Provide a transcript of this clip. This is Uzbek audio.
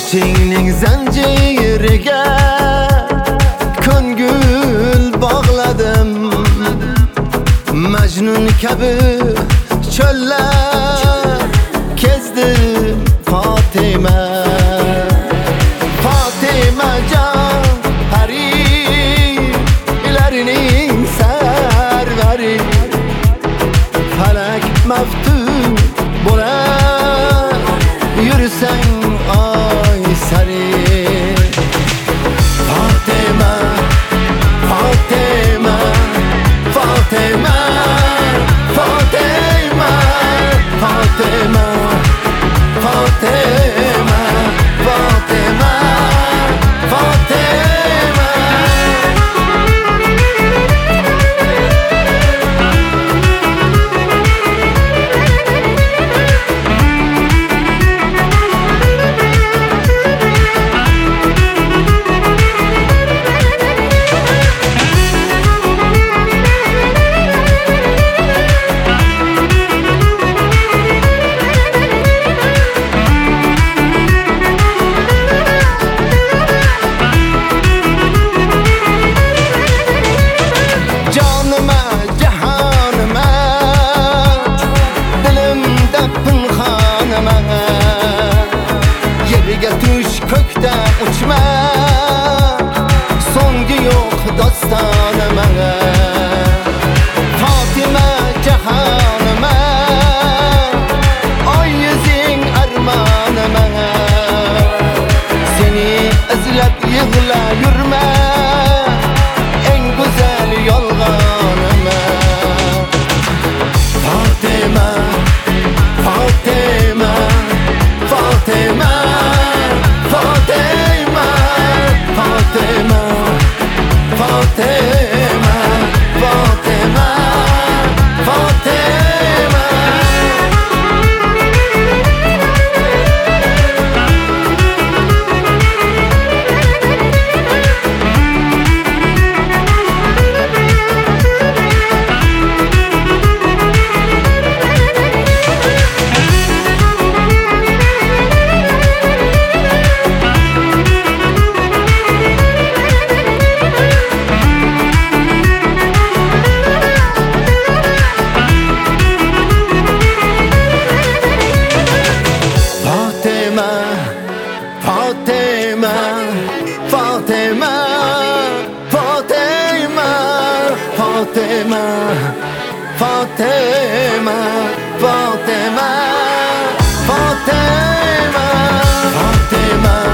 Ishingning zanjiriga ko'ngil bog'ladim. Majnun kabi cho'llar kezdim Fatima. Fatimajon parilarning sarvari, falak maftun bo'lar yursang oy sari. Fatima, Fatima, Fatima, Fatima, Fatima, Fatima, Fatima, Fatima. Yerga tush ko'kda uchma, so'ngi yo'q dostonima. Fatima jahonima, oy yuzing armonima. Seni izlab yig'la yurma, eng go'zal yolg'onima. Fatima, Fatima, Fatima, Fatima, Fatima, Fatima, Fatima, Fatima. Fatima, Fatima, Fatima, Fatima, Fatima, Fatima, Fatima, Fatima.